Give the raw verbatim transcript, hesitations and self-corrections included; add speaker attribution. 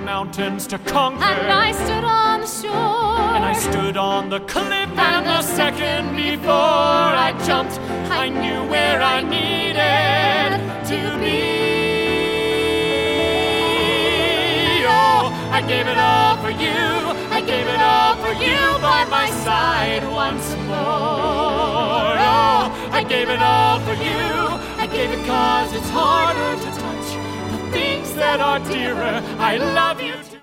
Speaker 1: mountains to conquer.
Speaker 2: And I stood on the shore.
Speaker 1: And I stood on the cliff, and the second before I jumped, I knew where I needed to be. Oh, I gave it all for you. I gave it all for you by my side once more. Oh, I gave it all for you. I gave it 'cause it's harder to touch the things that are dearer. I love you.